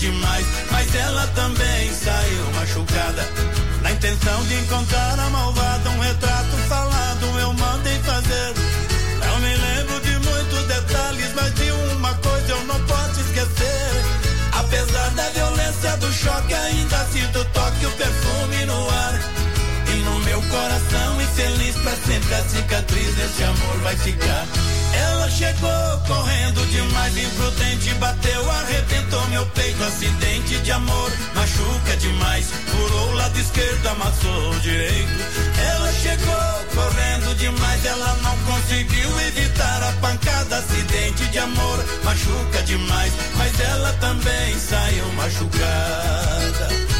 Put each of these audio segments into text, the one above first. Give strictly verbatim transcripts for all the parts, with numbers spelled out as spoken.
demais, mas ela também saiu machucada. Na intenção de encontrar a malvada, um retrato falado eu mandei fazer. Não me lembro de muitos detalhes, mas de uma coisa eu não posso esquecer. Apesar da violência do choque, ainda sinto o toque, o perfume no ar. E no meu coração infeliz, pra sempre a cicatriz desse amor vai ficar. Ela chegou correndo demais, imprudente, bateu, arrebentou meu peito. Acidente de amor, machuca demais, furou o lado esquerdo, amassou o direito. Ela chegou correndo demais, ela não conseguiu evitar a pancada. Acidente de amor, machuca demais, mas ela também saiu machucada.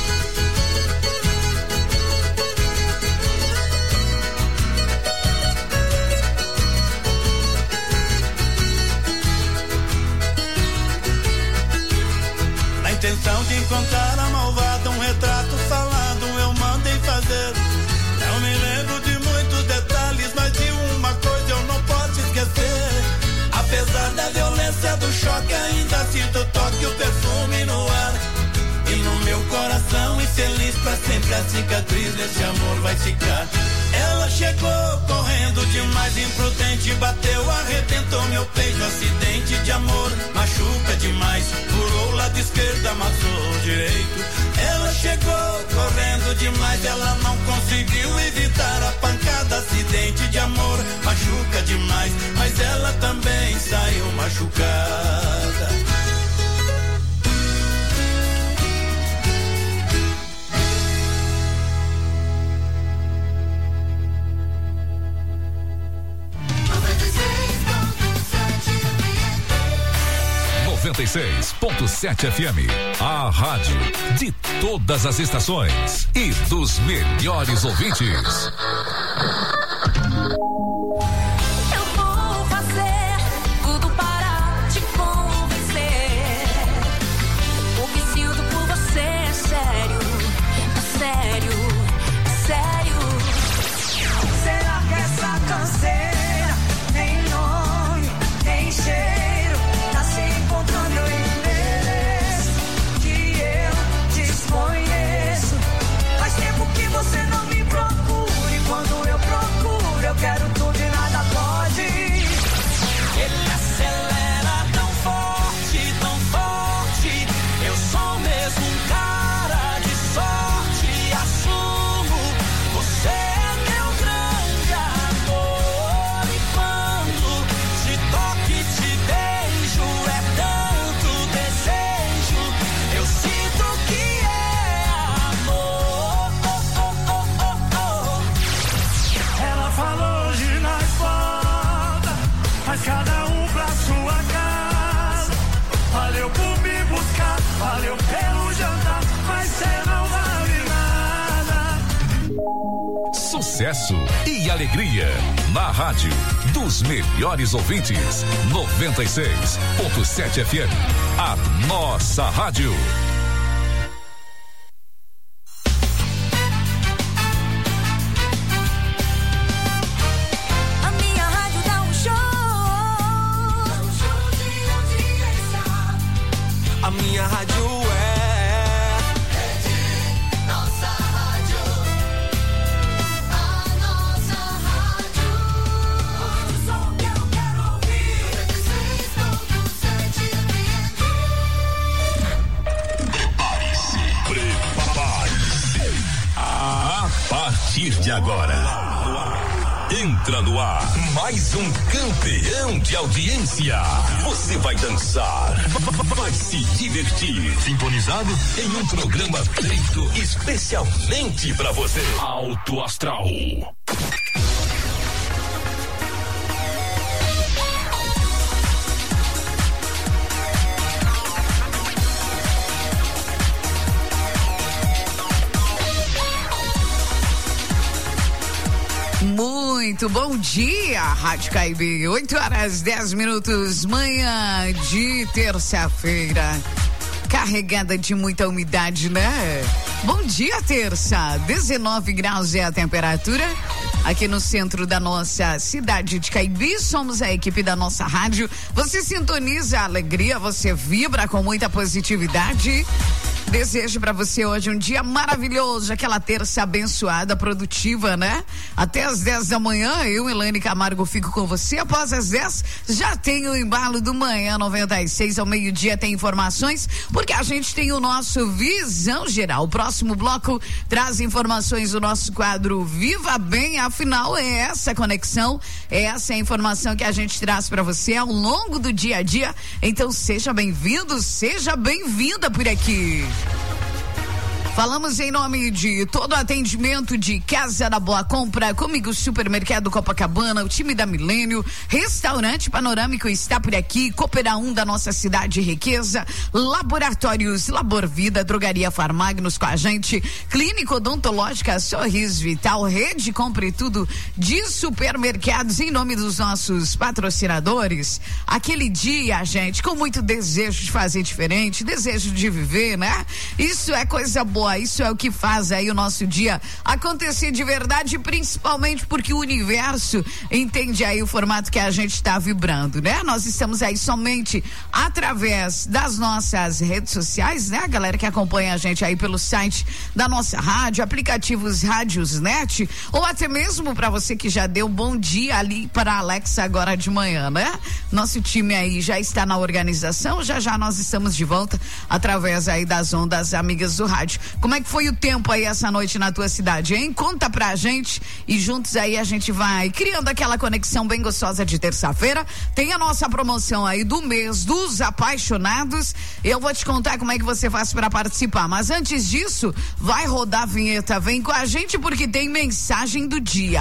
Intenção de encontrar a malvada, um retrato falado eu mandei fazer. Não me lembro de muitos detalhes, mas de uma coisa eu não posso esquecer. Apesar da violência do choque, ainda sinto o toque, o perfume no ar. E no meu coração infeliz, pra sempre a cicatriz desse amor vai ficar. Ela chegou correndo demais, imprudente, bateu, arrebentou meu peito. Acidente de amor, machuca demais, furou o lado esquerdo, amassou o direito. Ela chegou correndo demais, ela não conseguiu evitar a pancada. Acidente de amor, machuca demais, mas ela também saiu machucada. noventa e seis ponto sete F M, a rádio de todas as estações e dos melhores ouvintes. Eu vou fazer tudo para te convencer. O que sinto por você é sério, é sério, é sério. Será que essa canseira tem nome, tem cheiro? Você não me procure, quando eu procuro, eu quero tudo e nada pode. Ele acelera tão forte, tão forte. Eu sou mesmo um cara de sorte, assumo. Você é meu grande amor. E quando te toco e te beijo, é tanto desejo. Eu sinto que é amor. Falou hoje nós volta, mas cada um pra sua casa. Valeu por me buscar, valeu pelo jantar, mas cê não vale nada. Sucesso e alegria na rádio dos melhores ouvintes. noventa e seis ponto sete F M, a nossa rádio. A minha rádio é Rede Nossa Rádio. A nossa rádio. O som que eu quero ouvir. noventa e seis ponto sete F M. Prepare-se, prepare-se. A partir de agora, entra no ar mais um campeão de audiência. Você vai dançar, vai se divertir, sintonizado em um programa feito especialmente pra você. Alto Astral. Muito bom dia, Rádio Caibe, oito horas dez minutos, manhã de terça-feira, carregada de muita umidade, né? Bom dia, terça, dezenove graus é a temperatura, aqui no centro da nossa cidade de Caibi. Somos a equipe da nossa rádio. Você sintoniza a alegria, você vibra com muita positividade. Desejo para você hoje um dia maravilhoso, aquela terça abençoada, produtiva, né? Até às dez da manhã, eu, Elaine Camargo, fico com você. Após as dez, já tem o embalo do Manhã noventa e seis, ao meio-dia tem informações, porque a gente tem o nosso Visão Geral. O próximo bloco traz informações do nosso quadro Viva Bem, afinal é essa conexão, é essa a informação que a gente traz para você ao longo do dia a dia. Então seja bem-vindo, seja bem-vinda por aqui. Falamos em nome de todo o atendimento de Casa da Boa Compra, Comigo Supermercado Copacabana, o time da Milênio, Restaurante Panorâmico está por aqui, Coopera um da nossa cidade riqueza, Laboratórios Labor Vida, Drogaria Farmagnos com a gente, Clínica Odontológica Sorriso Vital, Rede Compre Tudo de supermercados, em nome dos nossos patrocinadores. Aquele dia, gente, com muito desejo de fazer diferente, desejo de viver, né? Isso é coisa boa. Isso é o que faz aí o nosso dia acontecer de verdade, principalmente porque o universo entende aí o formato que a gente está vibrando, né? Nós estamos aí somente através das nossas redes sociais, né? A galera que acompanha a gente aí pelo site da nossa rádio, aplicativos Rádios Net, ou até mesmo para você que já deu bom dia ali para a Alexa agora de manhã, né? Nosso time aí já está na organização, já já nós estamos de volta através aí das ondas amigas do rádio. Como é que foi o tempo aí essa noite na tua cidade, hein? Conta pra gente e juntos aí a gente vai criando aquela conexão bem gostosa de terça-feira. Tem a nossa promoção aí do mês dos apaixonados. Eu vou te contar como é que você faz pra participar, mas antes disso, vai rodar a vinheta. Vem com a gente porque tem mensagem do dia.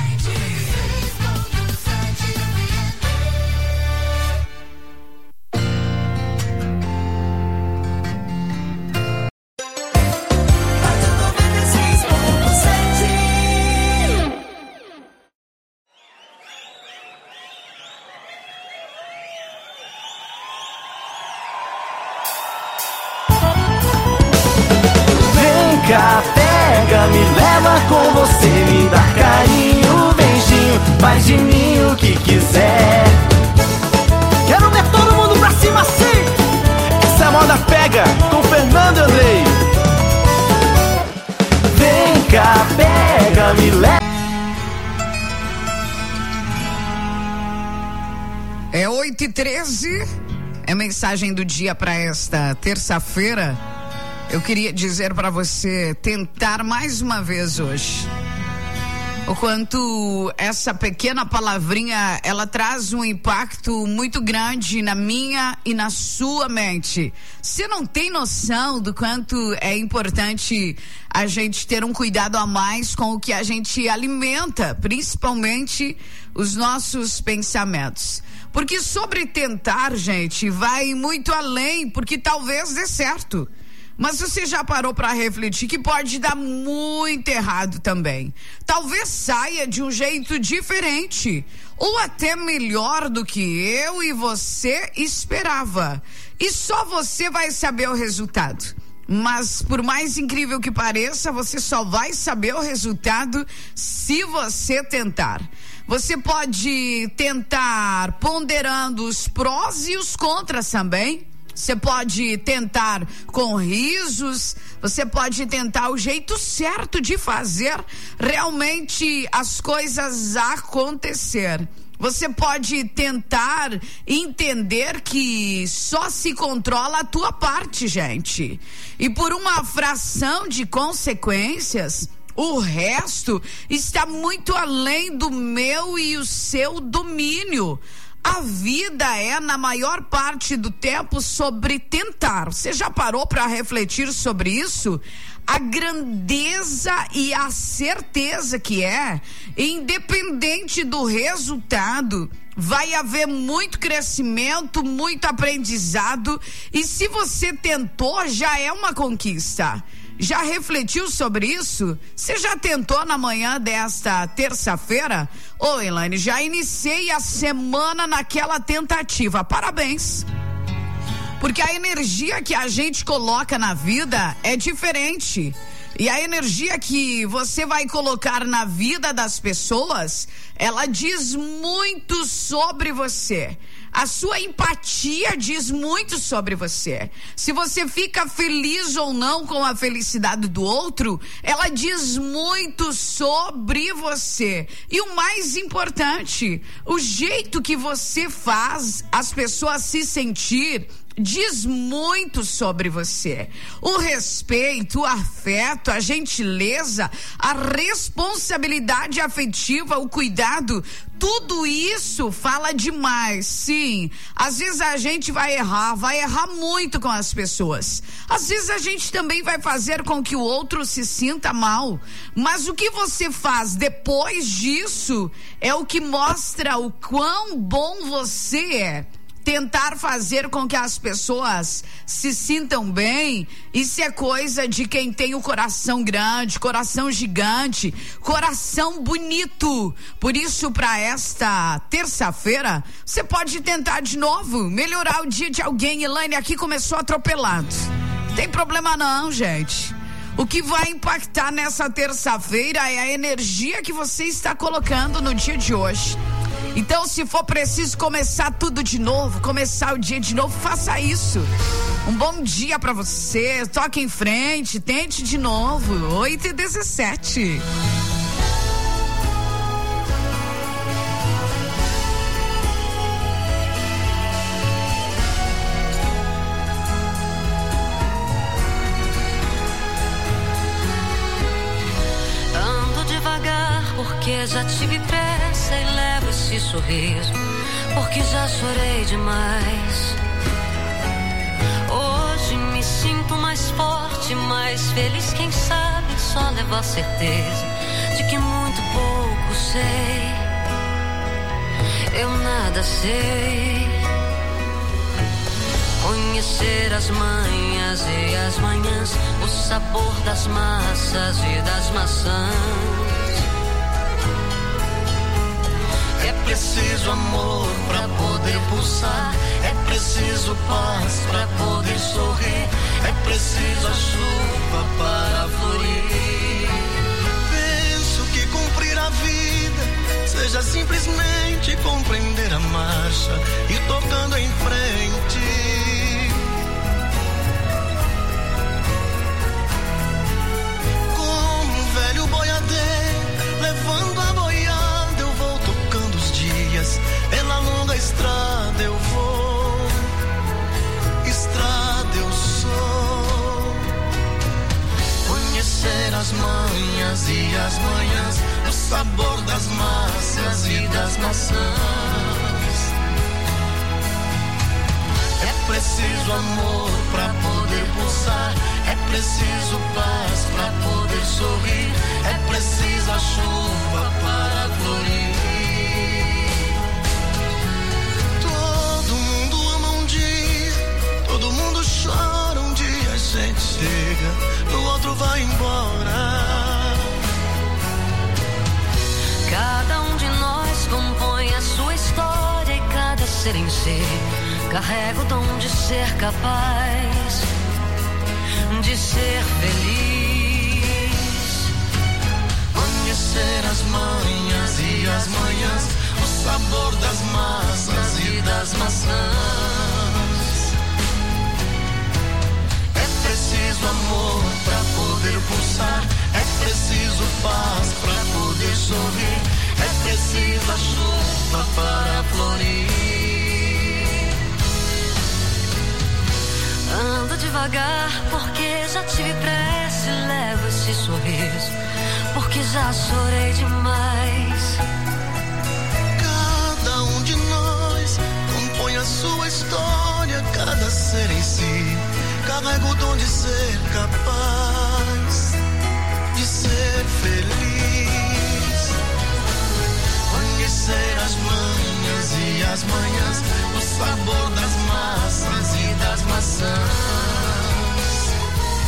Pega, me leva com você, me dá carinho, beijinho, faz de mim o que quiser. Quero ver todo mundo pra cima assim. Essa é a moda pega com Fernando Andrei. Vem cá, pega, me leva. É oito e treze, é mensagem do dia para esta terça-feira. Eu queria dizer para você tentar mais uma vez hoje o quanto essa pequena palavrinha ela traz um impacto muito grande na minha e na sua mente. Você não tem noção do quanto é importante a gente ter um cuidado a mais com o que a gente alimenta, principalmente os nossos pensamentos. Porque sobre tentar, gente, vai muito além, porque talvez dê certo. Mas você já parou para refletir que pode dar muito errado também? Talvez saia de um jeito diferente, ou até melhor do que eu e você esperava. E só você vai saber o resultado. Mas por mais incrível que pareça, você só vai saber o resultado se você tentar. Você pode tentar ponderando os prós e os contras também. Você pode tentar com risos, você pode tentar o jeito certo de fazer realmente as coisas acontecer. Você pode tentar entender que só se controla a tua parte, gente. E por uma fração de consequências, o resto está muito além do meu e o seu domínio. A vida é, na maior parte do tempo, sobre tentar. Você já parou para refletir sobre isso? A grandeza e a certeza que é, independente do resultado, vai haver muito crescimento, muito aprendizado, e se você tentou, já é uma conquista. Já refletiu sobre isso? Você já tentou na manhã desta terça-feira? Ô, Elaine, já iniciei a semana naquela tentativa. Parabéns. Porque a energia que a gente coloca na vida é diferente. E a energia que você vai colocar na vida das pessoas, ela diz muito sobre você. A sua empatia diz muito sobre você. Se você fica feliz ou não com a felicidade do outro, ela diz muito sobre você. E o mais importante, o jeito que você faz as pessoas se sentir diz muito sobre você. O respeito, o afeto, a gentileza, a responsabilidade afetiva, o cuidado, tudo isso fala demais. Sim, às vezes a gente vai errar, vai errar muito com as pessoas. Às vezes a gente também vai fazer com que o outro se sinta mal. Mas o que você faz depois disso é o que mostra o quão bom você é. Tentar fazer com que as pessoas se sintam bem, isso é coisa de quem tem o coração grande, coração gigante, coração bonito. Por isso, para esta terça-feira, você pode tentar de novo melhorar o dia de alguém. Elaine, aqui começou atropelado. Tem problema não, gente. O que vai impactar nessa terça-feira é a energia que você está colocando no dia de hoje. Então, se for preciso começar tudo de novo, começar o dia de novo, faça isso. Um bom dia pra você, toque em frente, tente de novo. oito e dezessete. Ando devagar porque já tive pressa e levo esse sorriso, porque já chorei demais. Hoje me sinto mais forte, mais feliz, quem sabe só levo a certeza de que muito pouco sei, eu nada sei. Conhecer as manhas e as manhãs, o sabor das massas e das maçãs. É preciso amor pra poder pulsar, é preciso paz pra poder sorrir, é preciso a chuva para florir. Penso que cumprir a vida seja simplesmente compreender a marcha e tocando em frente. Como um velho boiadeiro levando a boiada, eu vou tocando os dias, pela longa estrada eu vou, estrada eu sou. Conhecer as manhas e as manhãs, o sabor das massas e das maçãs. É preciso amor pra poder pulsar, é preciso paz pra poder sorrir, é preciso a chuva para florir. Todo mundo ama um dia, todo mundo chora um dia, a gente chega, no outro vai embora. Cada um de nós compõe a sua história e cada ser em si carrega o dom de ser capaz de ser feliz. Conhecer as manhas e as manhãs, o sabor das massas e das maçãs. É preciso amor pra poder pulsar, é preciso paz pra poder sorrir, é preciso a chuva para florir. Ando devagar porque já tive pressa e levo esse sorriso, porque já chorei demais. Cada um de nós compõe a sua história, cada ser em si carrega o dom de ser capaz de ser feliz. Conhecer as manhas e as manhãs, o sabor das massas e das maçãs.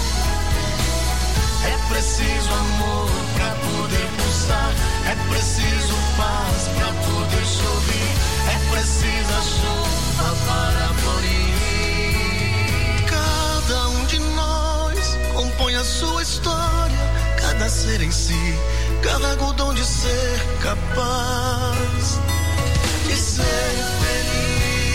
É preciso amor pra poder pulsar, é preciso paz pra poder sorrir, é preciso a chuva para florir. Cada um de nós compõe a sua história, prazer em si. Carrego o dom de ser capaz de ser feliz.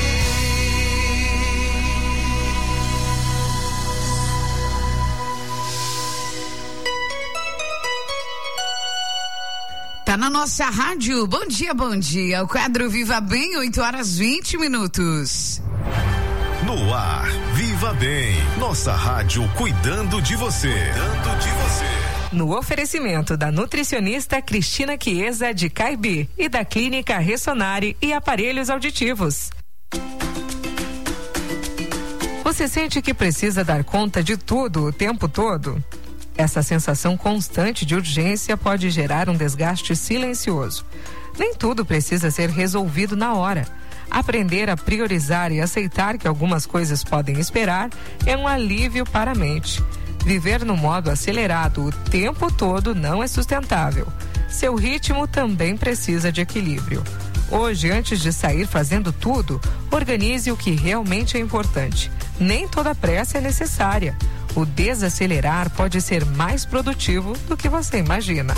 Tá na nossa rádio. Bom dia, bom dia. O quadro Viva Bem, oito horas vinte minutos. No ar, Viva Bem. Nossa rádio cuidando de você. Cuidando de você. No oferecimento da nutricionista Cristina Chiesa de Caibi e da Clínica Ressonare e Aparelhos Auditivos. Você sente que precisa dar conta de tudo o tempo todo? Essa sensação constante de urgência pode gerar um desgaste silencioso. Nem tudo precisa ser resolvido na hora. Aprender a priorizar e aceitar que algumas coisas podem esperar é um alívio para a mente. Viver no modo acelerado o tempo todo não é sustentável. Seu ritmo também precisa de equilíbrio. Hoje, antes de sair fazendo tudo, organize o que realmente é importante. Nem toda pressa é necessária. O desacelerar pode ser mais produtivo do que você imagina.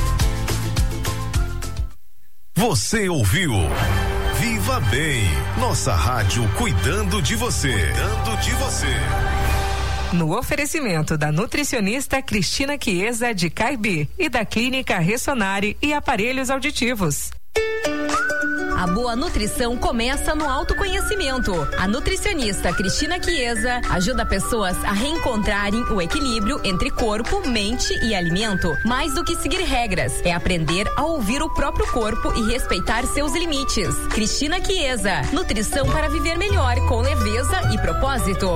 Você ouviu Viva Bem, nossa rádio cuidando de você. Cuidando de você. No oferecimento da nutricionista Cristina Chiesa de Caibi e da Clínica Ressonare e Aparelhos Auditivos. A boa nutrição começa no autoconhecimento. A nutricionista Cristina Chiesa ajuda pessoas a reencontrarem o equilíbrio entre corpo, mente e alimento. Mais do que seguir regras, é aprender a ouvir o próprio corpo e respeitar seus limites. Cristina Chiesa, nutrição para viver melhor com leveza e propósito.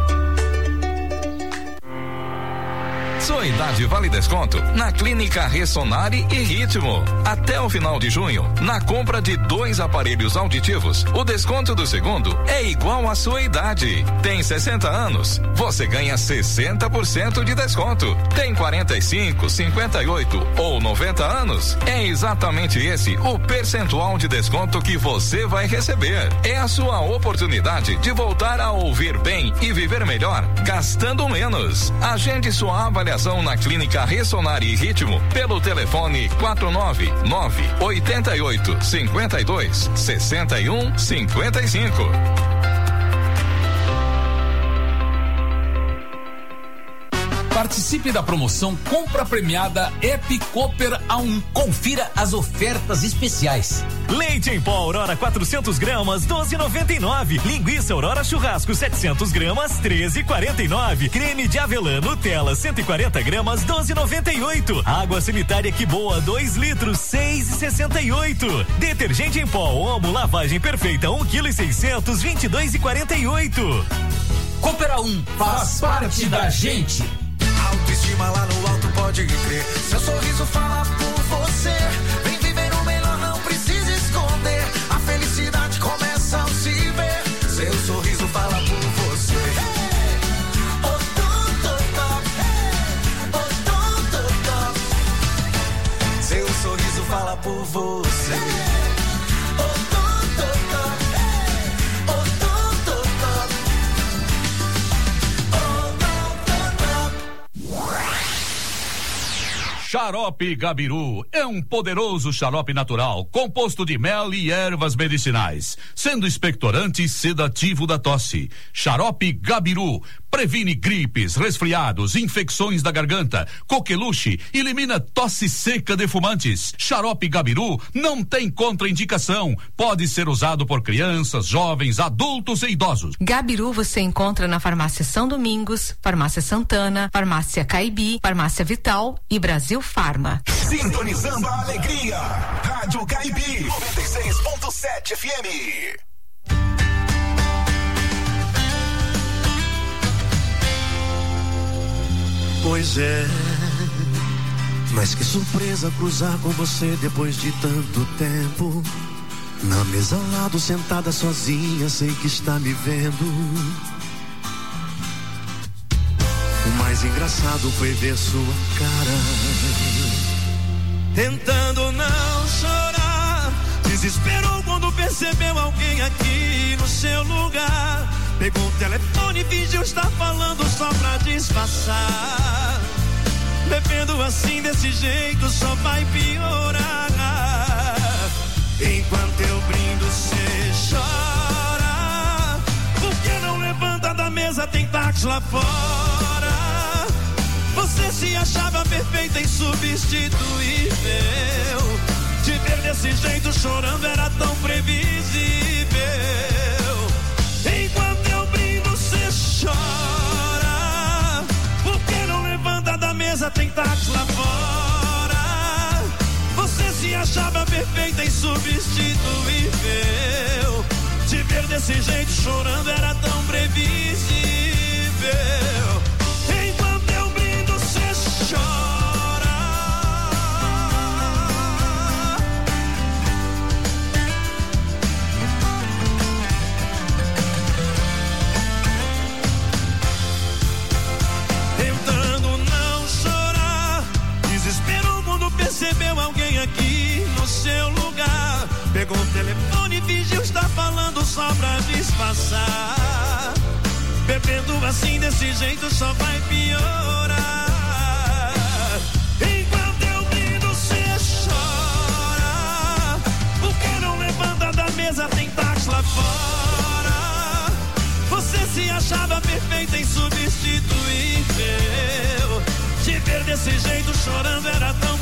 Sua idade vale desconto na Clínica Ressonare e Ritmo. Até o final de junho, na compra de dois aparelhos auditivos, o desconto do segundo é igual à sua idade. Tem sessenta anos? Você ganha sessenta por cento de desconto. Tem quarenta e cinco, cinquenta e oito ou noventa anos? É exatamente esse o percentual de desconto que você vai receber. É a sua oportunidade de voltar a ouvir bem e viver melhor, gastando menos. Agende sua avaliação na Clínica Ressonare e Ritmo pelo telefone quatro nove nove, oito oito, cinco dois, seis um cinco cinco. Participe da promoção Compra Premiada App Cooper A um. Confira as ofertas especiais. Leite em pó Aurora quatrocentos gramas, doze e noventa e nove. Linguiça Aurora Churrasco setecentos gramas, treze e quarenta e nove. Creme de avelã Nutella cento e quarenta gramas, doze e noventa e oito. Água sanitária Que Boa dois litros, seis e sessenta e oito. Detergente em pó Omo Lavagem Perfeita um quilo e seiscentos, vinte e dois e quarenta e oito. Cooper A um faz parte da gente. Autoestima lá no alto, pode crer. Seu sorriso fala por você. Vem viver o melhor, não precisa esconder. A felicidade começa ao se ver. Seu sorriso fala por você. Seu sorriso fala por você. Xarope Gabiru é um poderoso xarope natural, composto de mel e ervas medicinais, sendo expectorante e sedativo da tosse. Xarope Gabiru previne gripes, resfriados, infecções da garganta, coqueluche, elimina tosse seca de fumantes. Xarope Gabiru não tem contraindicação, pode ser usado por crianças, jovens, adultos e idosos. Gabiru você encontra na Farmácia São Domingos, Farmácia Santana, Farmácia Caibi, Farmácia Vital e Brasil Farma. Sintonizando a alegria. Rádio Caibi noventa e seis ponto sete F M. Pois é, mas que surpresa cruzar com você depois de tanto tempo. Na mesa ao lado, sentada sozinha, sei que está me vendo. O mais engraçado foi ver sua cara, tentando não chorar. Desesperou quando percebeu alguém aqui no seu lugar. Pegou o telefone e fingiu estar falando só pra disfarçar. Bebendo assim desse jeito só vai piorar. Enquanto eu brindo cê chora. Por que não levanta da mesa, tem táxi lá fora. Você se achava perfeita e insubstituível. Te ver desse jeito chorando era tão previsível. Enquanto eu brindo cê chora. Por que não levanta da mesa, tem táxi lá fora. Você se achava perfeita e insubstituível. Te ver desse jeito chorando era tão previsível. Enquanto eu brindo cê chora. Tentando não chorar. Desespero quando percebeu alguém aqui no seu lugar. Pegou o telefone e fingiu estar falando só pra disfarçar. Bebendo assim desse jeito só vai piorar. Enquanto eu brindo cê chora. Por que não levanta da mesa, tem táxi lá fora. Você se achava perfeita e insubstituível. Te ver desse jeito chorando era tão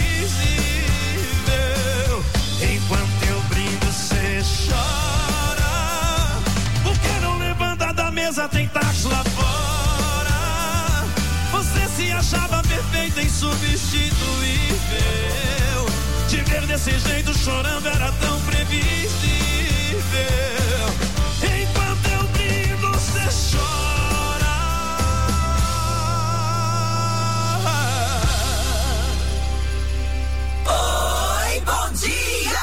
previsível. Enquanto eu brindo cê chora. Por que não levanta da mesa, tem táxi lá fora. Você se achava perfeita e insubstituível. Te ver desse jeito chorando era tão previsível. Enquanto eu brindo cê chora. Oi, bom dia!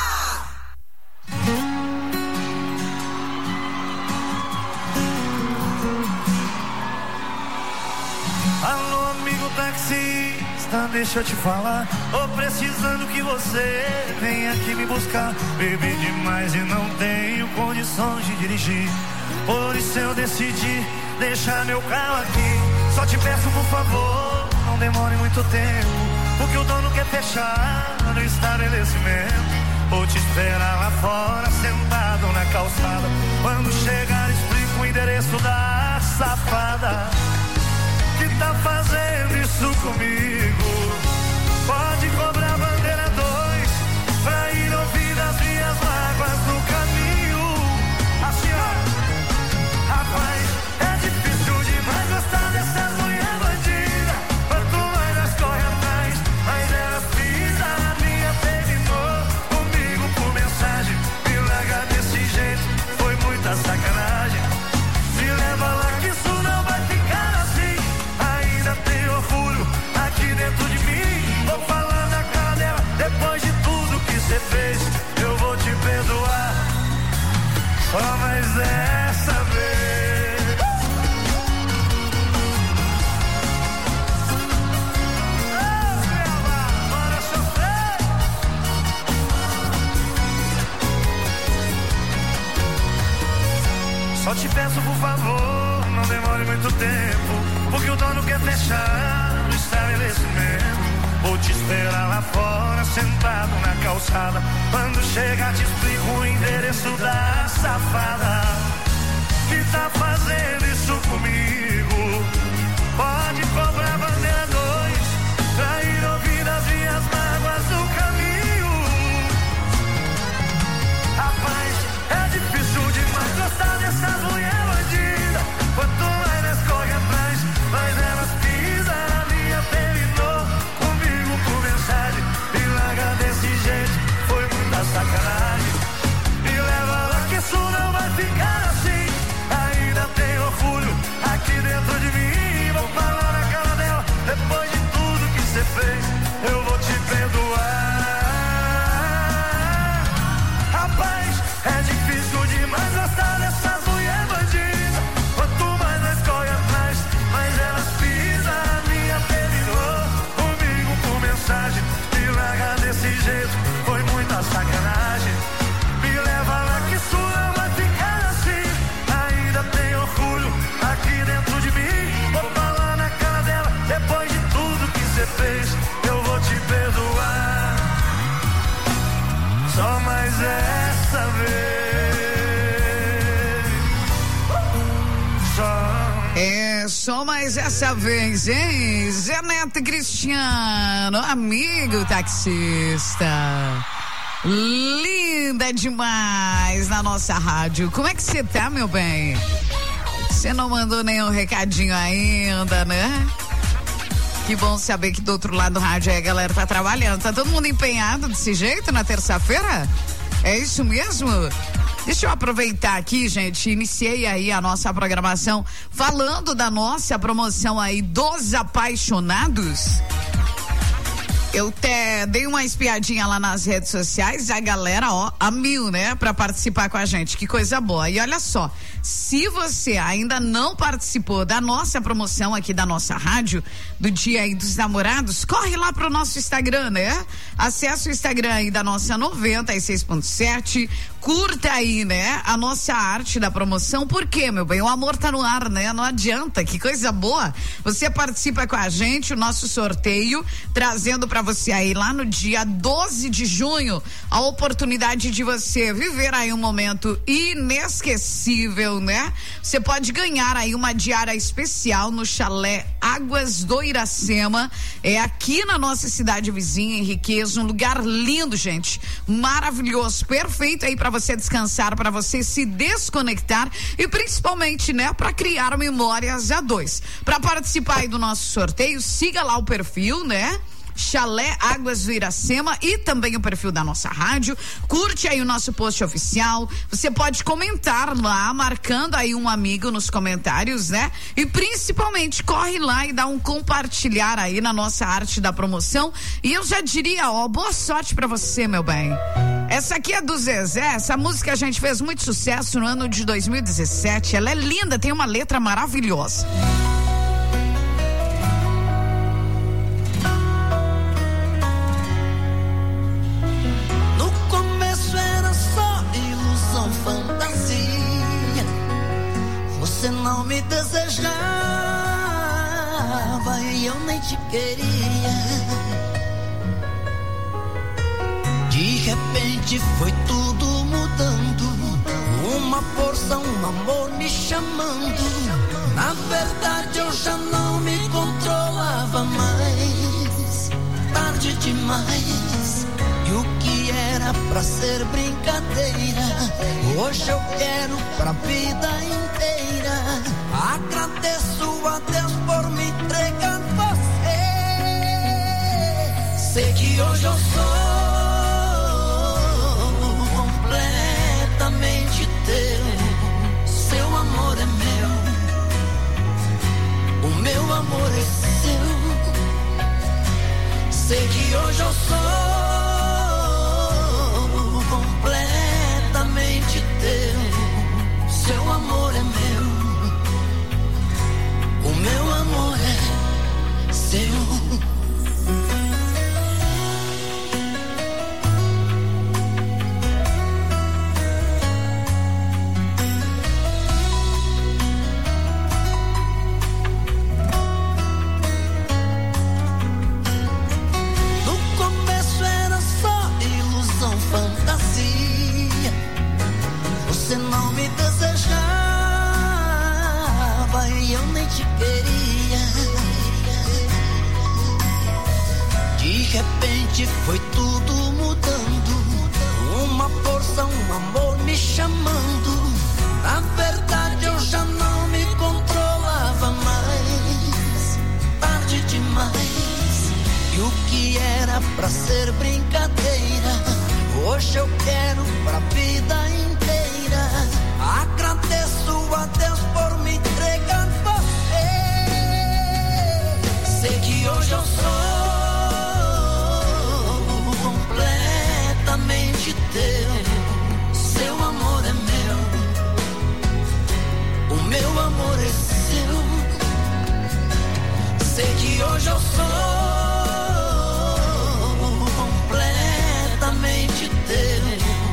Alô, amigo taxista, deixa eu te falar. Tô precisando que você venha aqui me buscar. Bebi demais e não tenho condições de dirigir. Por isso eu decidi deixar meu carro aqui. Só te peço, por favor, não demore muito tempo, porque o dono quer fechar no estabelecimento. Vou te esperar lá fora, sentado na calçada. Quando chegar, explico o endereço da safada que tá fazendo isso comigo. Pode cobrar bandeira dois pra ir ouvir das minhas mágoas no caminho. Assim, ó, rapaz, é difícil demais gostar dessas mulher bandida. Quanto mais nós corre atrás, mais elas pisam na minha. Terminou comigo por mensagem, me larga desse jeito, foi muita sacanagem. Me leva lá que isso não vai ficar assim. Ainda tem orgulho aqui dentro de mim. Vou falar na cara dela, depois de tudo que você fez, eu vou te perdoar, só mais dessa vez. Bora sofrer. Só te peço, por favor, não demore muito tempo, porque o dono quer fechar no estabelecimento. Vou te esperar lá fora, sentado na calçada. Quando chegar, te explico o endereço da safada que tá fazendo isso comigo. Pode cobrar bandeira dois pra ir ouvir das minhas mágoas no caminho. Rapaz, é difícil demais gostar dessas mulher bandida. Quanto mais nós corre atrás, mais elas pisam na minha. Terminou comigo por mensagem, me larga desse jeito, foi muita sacanagem. Me leva lá que isso não vai ficar assim. Ainda tem orgulho aqui começou, mas essa vez, hein? Zé Neto Cristiano, amigo taxista. Linda demais na nossa rádio. Como é que você tá, meu bem? Você não mandou nenhum recadinho ainda, né? Que bom saber que do outro lado do rádio aí a galera tá trabalhando. Tá todo mundo empenhado desse jeito na terça-feira? É isso mesmo? Deixa eu aproveitar aqui, gente, iniciei aí a nossa programação falando da nossa promoção aí dos apaixonados. Eu te, dei uma espiadinha lá nas redes sociais, a galera, ó, a mil, né, pra participar com a gente, que coisa boa. E olha só, se você ainda não participou da nossa promoção aqui da nossa rádio, do Dia aí dos Namorados, corre lá pro nosso Instagram, né? Acesse o Instagram aí da nossa noventa e seis ponto sete, curta aí, né, a nossa arte da promoção, porque, meu bem, o amor tá no ar, né? Não adianta, que coisa boa. Você participa com a gente, o nosso sorteio, trazendo pra você aí lá no dia doze de junho a oportunidade de você viver aí um momento inesquecível, né? Você pode ganhar aí uma diária especial no chalé Águas do Iracema, é aqui na nossa cidade vizinha, Henriquez, um lugar lindo, gente, maravilhoso, perfeito aí para você descansar, para você se desconectar e principalmente, né, para criar memórias a dois. Para participar aí do nosso sorteio, siga lá o perfil, né? Chalé Águas do Iracema e também o perfil da nossa rádio, curte aí o nosso post oficial, você pode comentar lá, marcando aí um amigo nos comentários, né? E principalmente corre lá e dá um compartilhar aí na nossa arte da promoção e eu já diria, ó, boa sorte pra você, meu bem. Essa aqui é do Zezé, essa música a gente fez muito sucesso no ano de dois mil e dezessete, ela é linda, tem uma letra maravilhosa. Você não me desejava e eu nem te queria. De repente foi tudo mudando, uma força, um amor me chamando. Na verdade eu já não me controlava mais. Tarde demais. E o que era pra ser brincadeira, hoje eu quero pra vida inteira. Agradeço a Deus por me entregar você. Sei que hoje eu sou completamente teu. Seu amor é meu, o meu amor é seu. Sei que hoje eu sou completamente teu. Seu amor é meu, o meu amor é seu. Você não me desejava e eu nem te queria. De repente foi tudo mudando, uma força, um amor me chamando. Na verdade eu já não me controlava mais. Tarde demais. E o que era pra ser brincadeira, hoje eu quero pra vida inteira. Agradeço a Deus por me entregar você. Sei que hoje eu sou completamente teu. Seu amor é meu, o meu amor é seu. Sei que hoje eu sou completamente teu.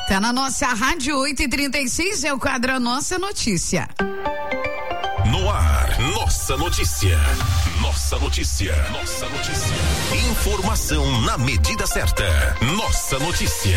Tá na nossa rádio oito e trinta e seis, é o quadro Nossa Notícia. No ar, Nossa Notícia. Nossa Notícia. Nossa Notícia. Informação na medida certa. Nossa Notícia.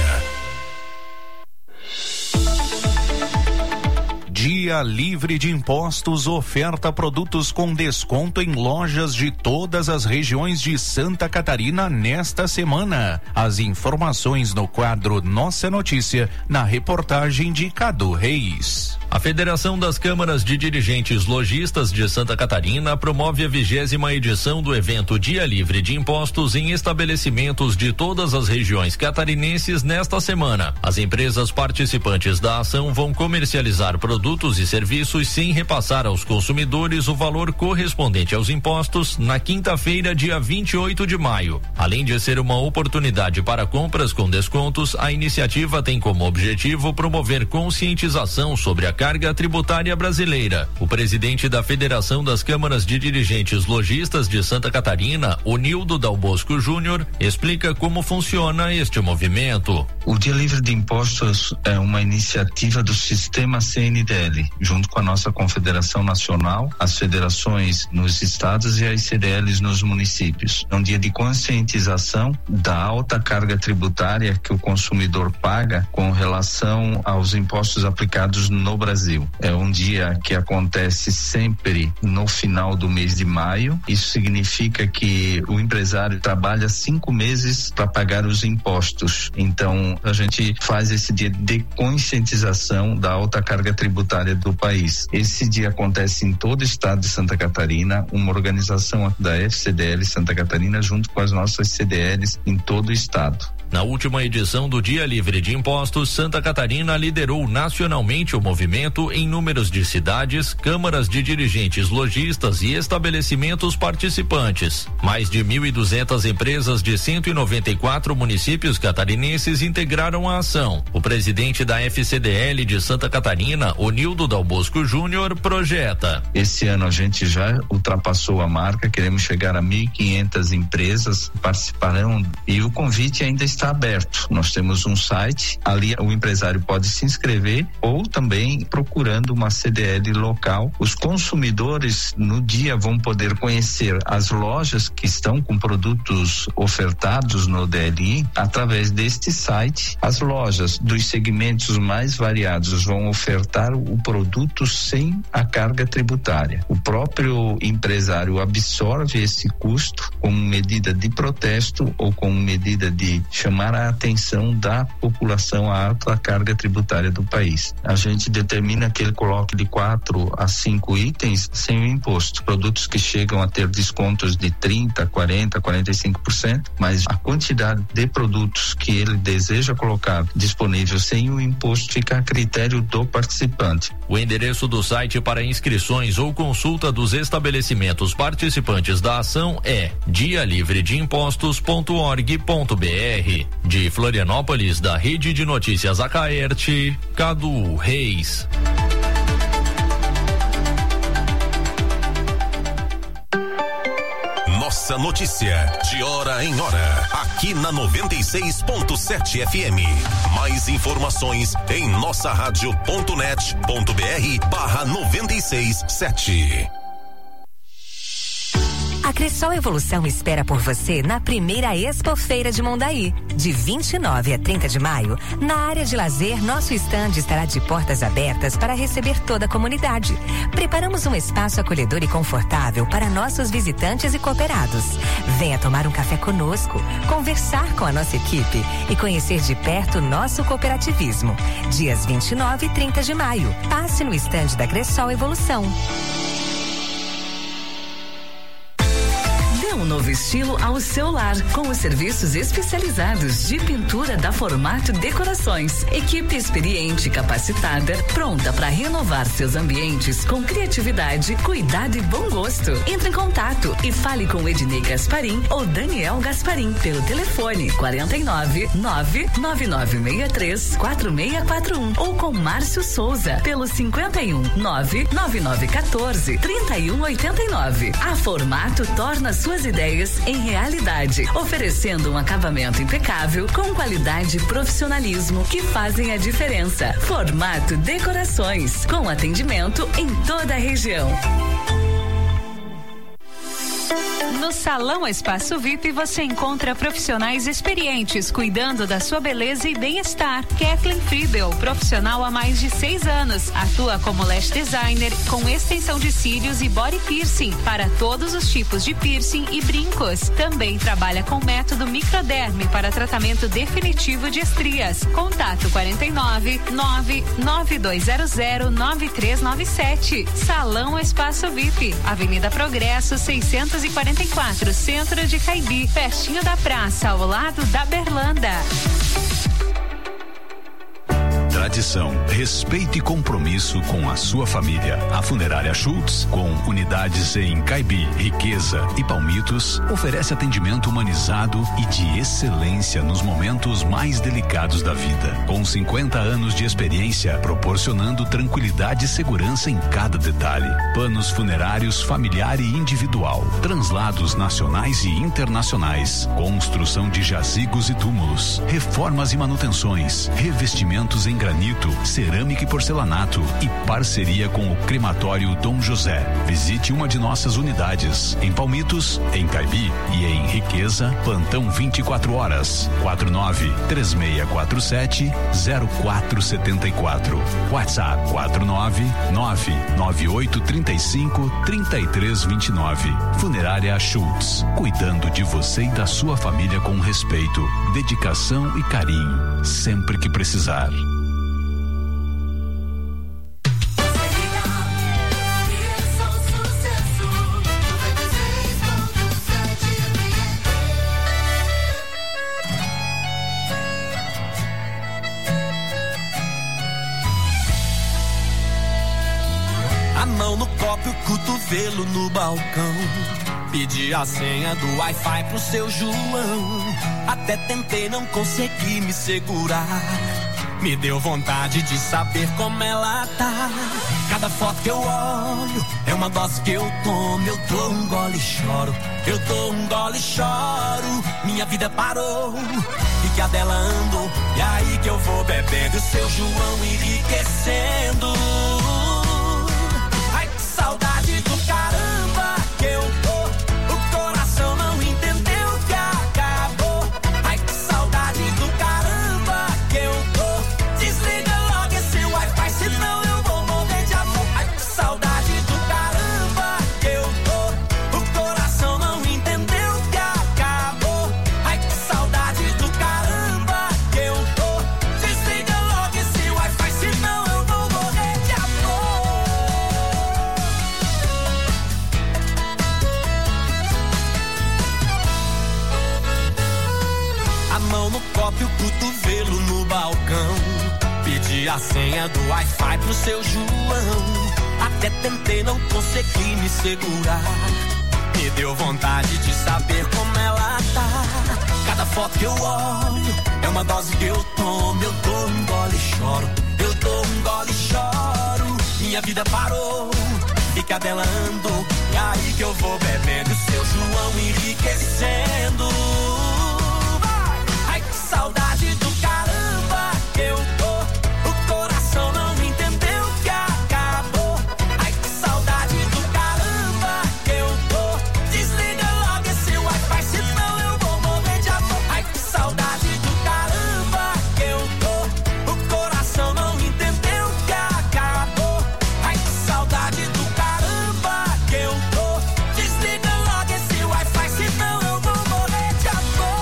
Dia livre de impostos oferta produtos com desconto em lojas de todas as regiões de Santa Catarina nesta semana. As informações no quadro Nossa Notícia, na reportagem de Cadu Reis. A Federação das Câmaras de Dirigentes Lojistas de Santa Catarina promove a vigésima edição do evento Dia Livre de Impostos em estabelecimentos de todas as regiões catarinenses nesta semana. As empresas participantes da ação vão comercializar produtos e serviços sem repassar aos consumidores o valor correspondente aos impostos na quinta-feira, dia vinte e oito de maio. Além de ser uma oportunidade para compras com descontos, a iniciativa tem como objetivo promover conscientização sobre a carga tributária brasileira. O presidente da Federação das Câmaras de Dirigentes Lojistas de Santa Catarina, Onildo Dal Bosco Júnior, explica como funciona este movimento. O Dia Livre de Impostos é uma iniciativa do Sistema C N D L, junto com a nossa Confederação Nacional, as federações nos estados e as C D Ls nos municípios. É um dia de conscientização da alta carga tributária que o consumidor paga com relação aos impostos aplicados no Brasil. Brasil. É um dia que acontece sempre no final do mês de maio. Isso significa que o empresário trabalha cinco meses para pagar os impostos. Então, a gente faz esse dia de conscientização da alta carga tributária do país. Esse dia acontece em todo o estado de Santa Catarina, uma organização da F C D L Santa Catarina junto com as nossas C D Ls em todo o estado. Na última edição do Dia Livre de Impostos, Santa Catarina liderou nacionalmente o movimento em números de cidades, câmaras de dirigentes lojistas e estabelecimentos participantes. Mais de mil e duzentas empresas de cento e noventa e quatro municípios catarinenses integraram a ação. O presidente da F C D L de Santa Catarina, Onildo Dal Bosco Júnior, projeta. Esse ano a gente já ultrapassou a marca, queremos chegar a mil e quinhentas empresas que participarão e o convite ainda está está aberto. Nós temos um site, ali o empresário pode se inscrever ou também procurando uma C D L local. Os consumidores no dia vão poder conhecer as lojas que estão com produtos ofertados no D L I através deste site. As lojas dos segmentos mais variados vão ofertar o produto sem a carga tributária. O próprio empresário absorve esse custo como medida de protesto ou como medida de chamar a atenção da população à alta carga tributária do país. A gente determina que ele coloque de quatro a cinco itens sem o imposto. Produtos que chegam a ter descontos de trinta, quarenta, quarenta e cinco por cento, mas a quantidade de produtos que ele deseja colocar disponível sem o imposto fica a critério do participante. O endereço do site para inscrições ou consulta dos estabelecimentos participantes da ação é dia livre de impostos ponto org ponto br. De Florianópolis, da Rede de Notícias Acaerte, Cadu Reis. Nossa Notícia, de hora em hora, aqui na noventa e seis ponto sete F M. Mais informações em nossa rádio ponto net ponto br barra noventa e seis sete. A Cressol Evolução espera por você na primeira Expofeira de Mondaí. De vinte e nove a trinta de maio, na área de lazer, nosso estande estará de portas abertas para receber toda a comunidade. Preparamos um espaço acolhedor e confortável para nossos visitantes e cooperados. Venha tomar um café conosco, conversar com a nossa equipe e conhecer de perto nosso cooperativismo. Dias vinte e nove e trinta de maio. Passe no estande da Cressol Evolução. Um novo estilo ao seu lar, com os serviços especializados de pintura da Formato Decorações. Equipe experiente e capacitada, pronta para renovar seus ambientes com criatividade, cuidado e bom gosto. Entre em contato e fale com Ednei Gasparim ou Daniel Gasparim pelo telefone quarenta e nove, nove nove nove seis três, quatro seis quatro um ou com Márcio Souza pelo cinquenta e um, nove nove nove um quatro, trinta e um oitenta e nove. A Formato torna suas ideias ideias em realidade, oferecendo um acabamento impecável com qualidade e profissionalismo que fazem a diferença. Formato Decorações, com atendimento em toda a região. No Salão Espaço V I P você encontra profissionais experientes cuidando da sua beleza e bem-estar. Kathleen Friedel, profissional há mais de seis anos, atua como lash designer com extensão de cílios e body piercing para todos os tipos de piercing e brincos. Também trabalha com método microderme para tratamento definitivo de estrias. Contato quarenta e nove, nove nove dois zero zero, nove três nove sete. Salão Espaço V I P, Avenida Progresso seiscentos e quarenta e quatro, Centro de Caibi, pertinho da praça, ao lado da Berlanda. Tradição, respeito e compromisso com a sua família. A Funerária Schultz, com unidades em Caibi, Riqueza e Palmitos, oferece atendimento humanizado e de excelência nos momentos mais delicados da vida. Com cinquenta anos de experiência, proporcionando tranquilidade e segurança em cada detalhe. Planos funerários familiar e individual, translados nacionais e internacionais, construção de jazigos e túmulos, reformas e manutenções, revestimentos em granito, cerâmica e porcelanato e parceria com o Crematório Dom José. Visite uma de nossas unidades em Palmitos, em Caibi e em Riqueza. Plantão vinte e quatro horas. quatro nove três seis quatro sete zero quatro sete quatro. WhatsApp quatro nove nove nove oito três cinco três três dois nove. Funerária Schultz, cuidando de você e da sua família com respeito, dedicação e carinho, sempre que precisar. Cotovelo no balcão, pedi a senha do Wi-Fi pro seu João. Até tentei, não consegui me segurar. Me deu vontade de saber como ela tá. Cada foto que eu olho é uma dose que eu tomo. Eu dou um gole e choro, eu dou um gole e choro. Minha vida parou e que a dela andou. E aí que eu vou bebendo, seu João enriquecendo. Saudade do caramba que eu tô, o coração não entendeu que acabou. Ai, que saudade do caramba que eu tô. Desliga logo esse Wi-Fi, senão eu vou morrer de amor. Ai, que saudade do caramba que eu tô, o coração não entendeu que acabou. Ai, que saudade do caramba que eu tô. Desliga logo esse Wi-Fi, senão eu vou morrer de amor. Mão no copo e o cotovelo no balcão. Pedi a senha do Wi-Fi pro seu João. Até tentei, não consegui me segurar. Me deu vontade de saber como ela tá. Cada foto que eu olho é uma dose que eu tomo. Eu dou um gole e choro, eu dou um gole e choro. Minha vida parou e que a dela andou. E aí que eu vou bebendo, seu João enriquecendo. Saudade do caramba que eu tô, o coração não entendeu que acabou. Ai, que saudade do caramba que eu tô. Desliga logo esse Wi-Fi, senão eu vou morrer de amor. Ai, que saudade do caramba que eu tô, o coração não entendeu que acabou. Ai, que saudade do caramba que eu tô. Desliga logo esse Wi-Fi, senão eu vou morrer de amor.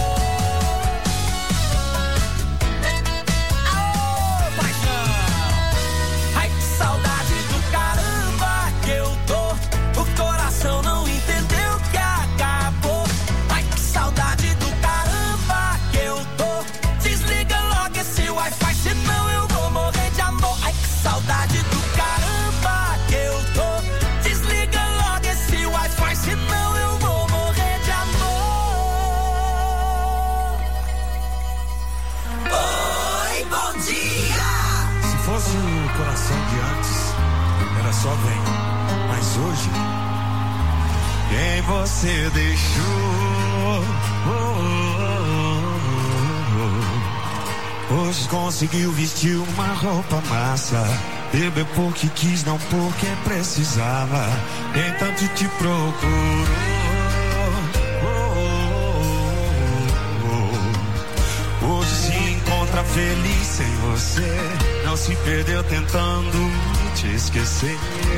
Não entendeu que acabou. Ai, que saudade do caramba que eu tô. Desliga logo esse Wi-Fi, senão eu vou morrer de amor. Ai, que saudade do caramba que eu tô. Desliga logo esse Wi-Fi, senão eu vou morrer de amor. Oi, bom dia. Se fosse o coração de antes, era só bem. Mas hoje quem você deixou. Hoje conseguiu vestir uma roupa massa, beber porque quis, não porque precisava, nem tanto te procurou. Hoje se encontra feliz sem você, não se perdeu tentando te esquecer.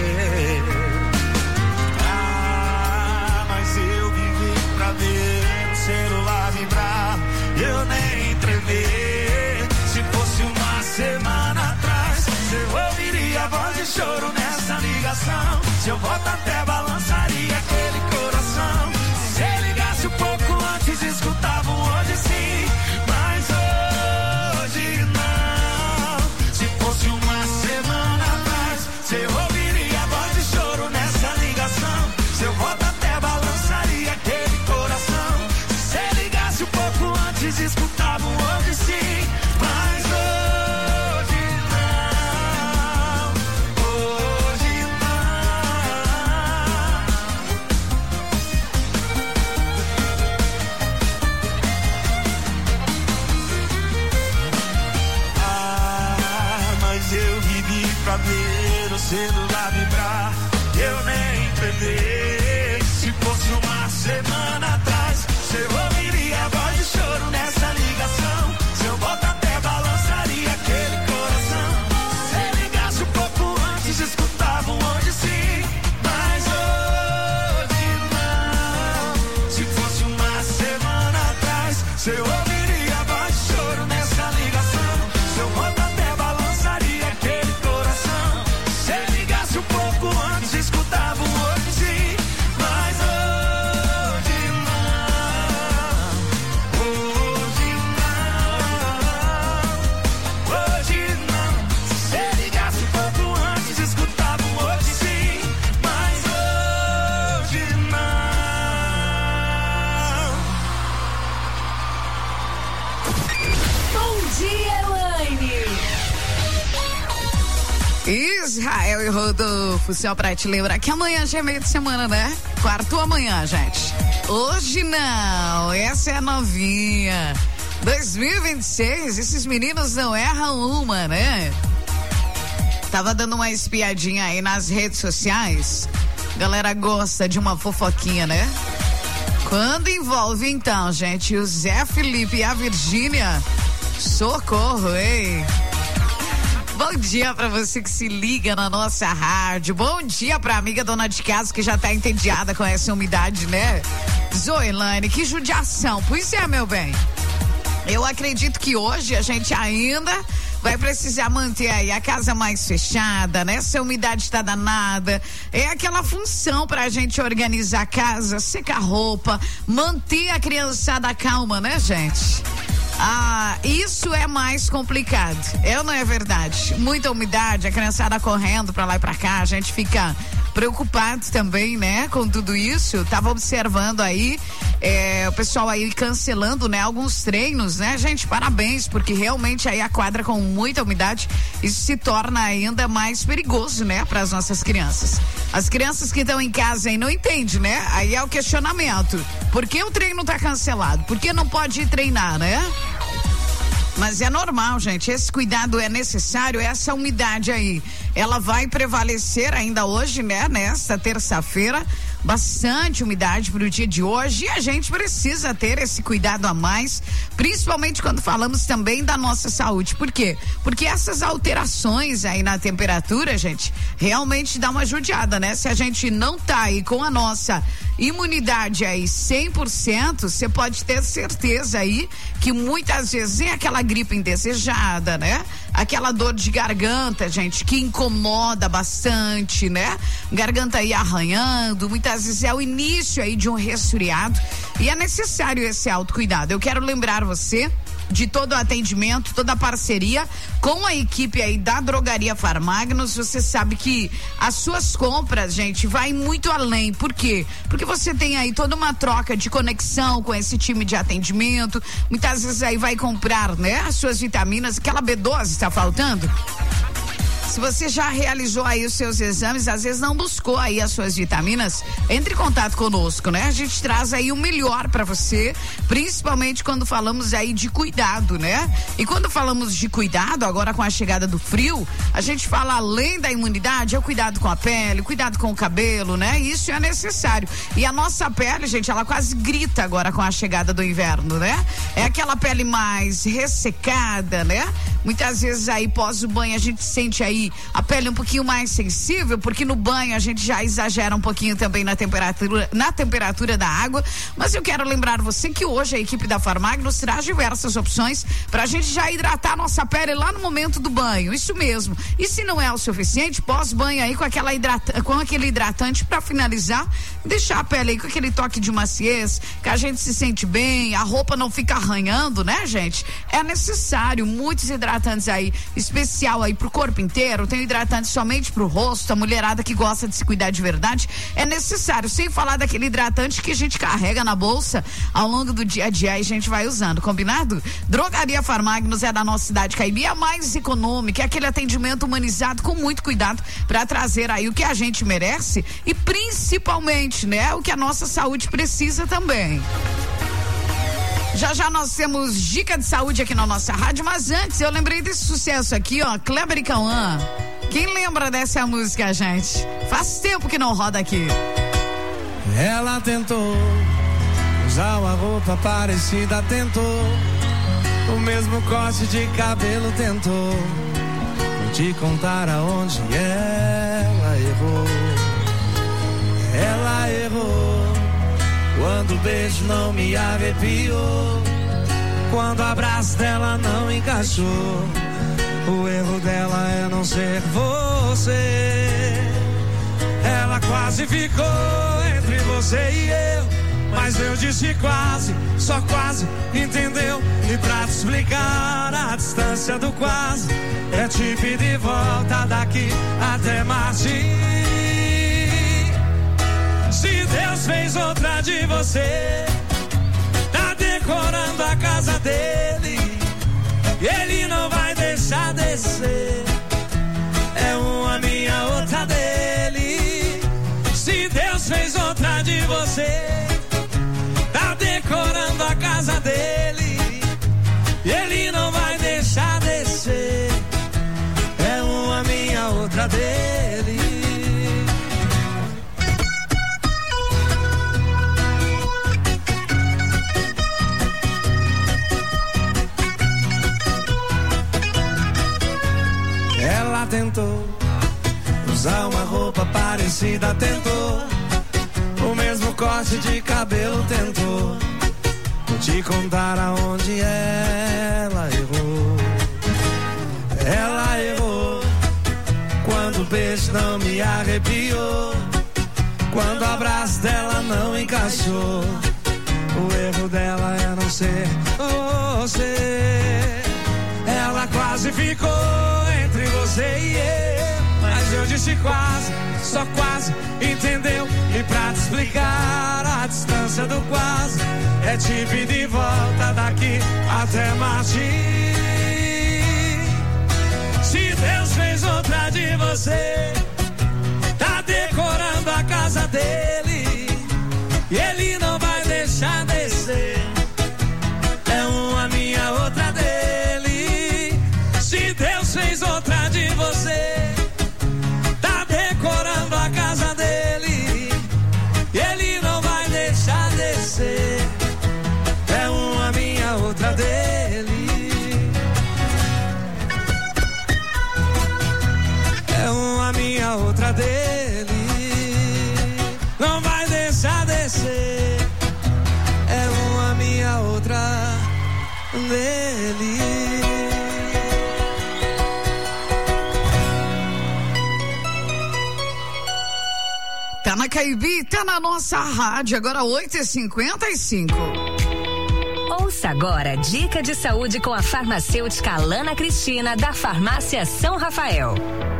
Ah, mas eu vivi pra ver o celular vibrar, eu nem tremer. Se fosse uma semana atrás, eu ouviria a voz de choro nessa ligação. Seu voto até balançaria aquele coração. Se você ligasse um pouco antes, escutava um hoje sim, mas hoje não. Se fosse uma semana atrás, você ouviria a voz de choro nessa ligação. Seu voto até balançaria aquele coração. Se você ligasse um pouco antes, escutava um hoje sim, mas hoje não. Hoje pra ver o celular vibrar, eu nem tremer. Se fosse uma semana atrás, você ouviria a voz de choro nessa ligação. Seu voto até balançaria aquele coração. Se ligasse um pouco antes, escutava um hoje sim, mas hoje não. Se fosse uma semana atrás, você ouviria a voz de choro nessa ligação. Seu voto até balançaria aquele coração. Se ligasse um pouco antes, escutava um hoje sim, mas hoje não. Hoje não. Hoje não. Se você ligasse um pouco antes, escutava um hoje sim, mas hoje não. Bom dia, Elaine. Israel e Rodolfo, só pra te lembrar que amanhã já é meio de semana, né? Quarto amanhã, gente. Hoje não, essa é a novinha. dois mil e vinte e seis, esses meninos não erram uma, né? Tava dando uma espiadinha aí nas redes sociais. Galera gosta de uma fofoquinha, né? Quando envolve, então, gente, o Zé Felipe e a Virgínia, socorro, hein? Bom dia pra você que se liga na nossa rádio. Bom dia pra amiga dona de casa que já tá entediada com essa umidade, né? Zoilane, que judiação. Pois é, meu bem. Eu acredito que hoje a gente ainda vai precisar manter aí a casa mais fechada, né? Essa umidade tá danada. É aquela função pra gente organizar a casa, secar roupa, manter a criançada calma, né, gente? Ah, isso é mais complicado. É ou não é verdade? Muita umidade, a criançada correndo pra lá e pra cá, a gente fica preocupado também, né? Com tudo isso. Tava observando aí é, o pessoal aí cancelando, né? Alguns treinos, né? Gente, parabéns, porque realmente aí a quadra com muita umidade, isso se torna ainda mais perigoso, né? Para as nossas crianças. As crianças que estão em casa aí não entendem, né? Aí é o questionamento. Por que o treino tá cancelado? Por que não pode ir treinar, né? Mas é normal, gente, esse cuidado é necessário, essa umidade aí, ela vai prevalecer ainda hoje, né, nesta terça-feira, bastante umidade para o dia de hoje, e a gente precisa ter esse cuidado a mais, principalmente quando falamos também da nossa saúde. Por quê? Porque essas alterações aí na temperatura, gente, realmente dá uma judiada, né? Se a gente não tá aí com a nossa imunidade aí cem por cento, você pode ter certeza aí que muitas vezes é aquela gripe indesejada, né? Aquela dor de garganta, gente, que incomoda bastante, né? Garganta aí arranhando, muitas vezes é o início aí de um resfriado e é necessário esse autocuidado. Eu quero lembrar você de todo o atendimento, toda a parceria com a equipe aí da Drogaria Farmagnos. Você sabe que as suas compras, gente, vai muito além. Por quê? Porque você tem aí toda uma troca de conexão com esse time de atendimento. Muitas vezes aí vai comprar, né, as suas vitaminas, aquela B doze está faltando. Se você já realizou aí os seus exames, às vezes não buscou aí as suas vitaminas, entre em contato conosco, né? A gente traz aí o melhor para você, principalmente quando falamos aí de cuidado, né? E quando falamos de cuidado, agora com a chegada do frio, a gente fala além da imunidade, é o cuidado com a pele, cuidado com o cabelo, né? Isso é necessário. E a nossa pele, gente, ela quase grita agora com a chegada do inverno, né? É aquela pele mais ressecada, né? Muitas vezes aí pós o banho a gente sente aí a pele um pouquinho mais sensível, porque no banho a gente já exagera um pouquinho também na temperatura, na temperatura da água. Mas eu quero lembrar você que hoje a equipe da Farmag nos traz diversas opções pra gente já hidratar nossa pele lá no momento do banho. Isso mesmo. E se não é o suficiente, pós-banho aí com aquela hidrata, com aquele hidratante pra finalizar, deixar a pele aí com aquele toque de maciez, que a gente se sente bem, a roupa não fica arranhando, né, gente? É necessário muitos hidratantes aí, especial aí pro corpo inteiro. Tem hidratante somente pro rosto, a mulherada que gosta de se cuidar de verdade, é necessário, sem falar daquele hidratante que a gente carrega na bolsa ao longo do dia a dia e a gente vai usando, combinado? Drogaria Farmagnos é da nossa cidade Caibi, a mais econômica, é aquele atendimento humanizado com muito cuidado para trazer aí o que a gente merece e principalmente, né, o que a nossa saúde precisa também. Já já nós temos dica de saúde aqui na nossa rádio, mas antes eu lembrei desse sucesso aqui, ó, Kleber e Cauã. Quem lembra dessa música, gente? Faz tempo que não roda aqui. Ela tentou usar uma roupa parecida, tentou o mesmo corte de cabelo, tentou. Vou te contar aonde ela errou. Ela errou quando o beijo não me arrepiou, quando o abraço dela não encaixou. O erro dela é não ser você. Ela quase ficou entre você e eu, mas eu disse quase, só quase, entendeu? E pra te explicar a distância do quase, é te pedir volta daqui até Marte. Se Deus fez outra de você, tá decorando a casa dele, ele não vai deixar descer. É uma minha, outra dele. Se Deus fez outra de você, tá decorando a casa dele, ele não vai deixar descer. É uma minha, outra dele. Ela tentou usar uma roupa parecida, tentou o mesmo corte de cabelo, tentou. Vou te contar aonde ela errou. Ela errou quando o beijo não me arrepiou, quando o abraço dela não encaixou. O erro dela é não ser você. Ela quase ficou entre você e eu, mas eu disse quase, só quase, entendeu? E pra te explicar a distância do quase, é te pedir volta daqui até Marte. Se Deus fez outra de você, tá decorando a casa dele, e ele não vai deixar descer. É uma minha, outra dele. Se Deus fez outra de você, tá decorando a casa dele, e ele não vai deixar descer. É uma minha, outra dele. É uma minha, outra dele. Não vai deixar descer. É uma minha, outra dele. Tá na Caibi, tá na nossa rádio, agora oito e cinquenta e cinco. Ouça agora dica de saúde com a farmacêutica Alana Cristina, da Farmácia São Rafael.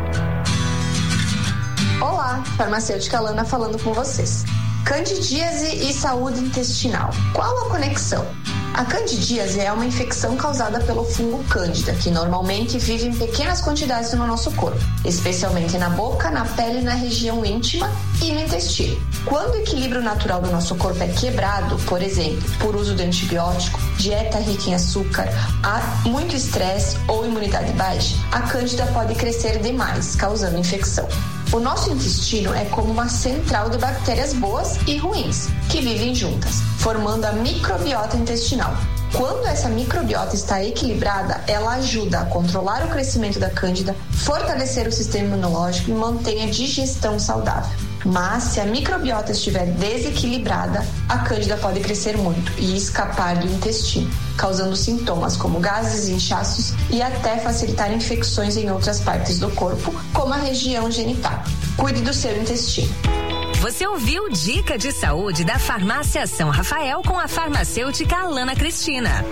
Olá, farmacêutica Alana falando com vocês. Candidíase e saúde intestinal. Qual a conexão? A candidíase é uma infecção causada pelo fungo cândida, que normalmente vive em pequenas quantidades no nosso corpo, especialmente na boca, na pele, na região íntima e no intestino. Quando o equilíbrio natural do nosso corpo é quebrado, por exemplo, por uso de antibiótico, dieta rica em açúcar, há muito estresse ou imunidade baixa, a cândida pode crescer demais, causando infecção. O nosso intestino é como uma central de bactérias boas e ruins, que vivem juntas, formando a microbiota intestinal. Quando essa microbiota está equilibrada, ela ajuda a controlar o crescimento da cândida, fortalecer o sistema imunológico e mantém a digestão saudável. Mas se a microbiota estiver desequilibrada, a cândida pode crescer muito e escapar do intestino, causando sintomas como gases, inchaços e até facilitar infecções em outras partes do corpo, como a região genital. Cuide do seu intestino. Você ouviu Dica de Saúde da Farmácia São Rafael com a farmacêutica Alana Cristina.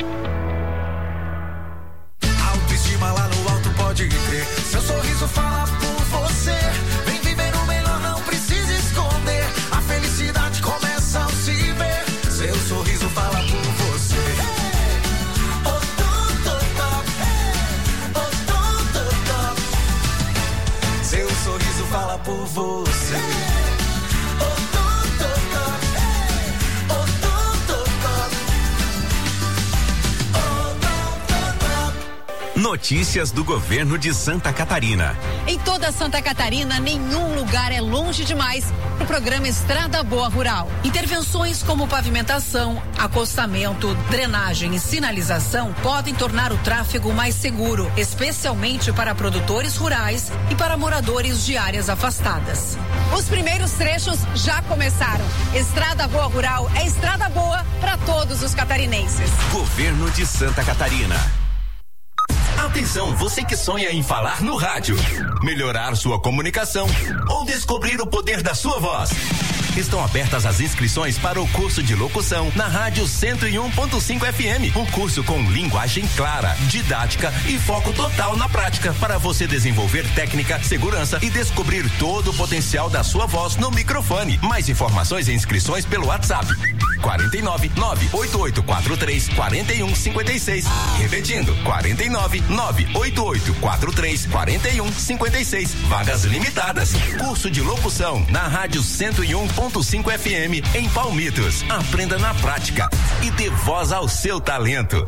Autoestima lá no alto, pode crer. Seu sorriso fala por você. Vem viver o melhor, não precisa esconder. A felicidade começa ao se ver. Seu sorriso fala por você. Hey! Oh, top, top. Hey! Oh, top, top. Seu sorriso fala por você. Hey! Notícias do governo de Santa Catarina. Em toda Santa Catarina, nenhum lugar é longe demais para o programa Estrada Boa Rural. Intervenções como pavimentação, acostamento, drenagem e sinalização podem tornar o tráfego mais seguro, especialmente para produtores rurais e para moradores de áreas afastadas. Os primeiros trechos já começaram. Estrada Boa Rural é estrada boa para todos os catarinenses. Governo de Santa Catarina. Atenção, você que sonha em falar no rádio, melhorar sua comunicação ou descobrir o poder da sua voz. Estão abertas as inscrições para o curso de locução na Rádio cento e um ponto cinco F M. Um curso com linguagem clara, didática e foco total na prática para você desenvolver técnica, segurança e descobrir todo o potencial da sua voz no microfone. Mais informações e inscrições pelo WhatsApp. quarenta e nove, nove oito oito quatro três, quarenta e um cinquenta e seis. Repetindo, quarenta e nove, nove oito oito quatro três, quarenta e um cinquenta e seis. Vagas limitadas. Curso de locução na Rádio cento e um ponto cinco F M em Palmitos. Aprenda na prática e dê voz ao seu talento.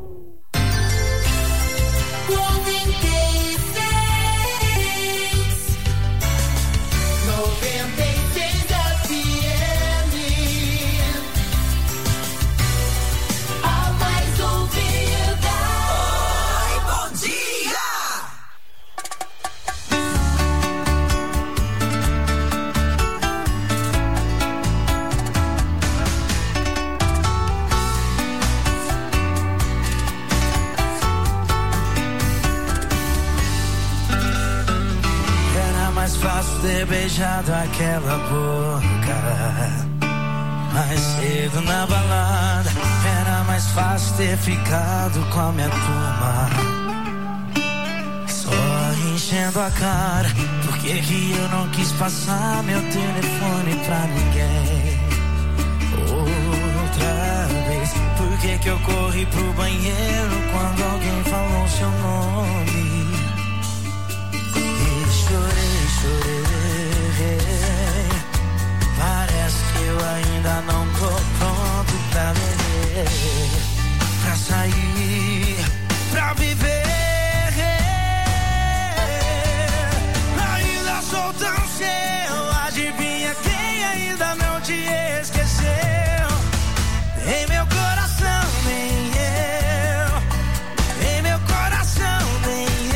Ter beijado aquela boca mais cedo na balada. Era mais fácil ter ficado com a minha turma, só enchendo a cara. Por que que eu não quis passar meu telefone pra ninguém outra vez? Por que que eu corri pro banheiro quando alguém falou seu nome? E chorei, chorei. Parece que eu ainda não tô pronto pra viver, pra sair, pra viver. Ainda sou tão seu, adivinha quem ainda não te esqueceu? Em meu coração nem eu, em meu coração nem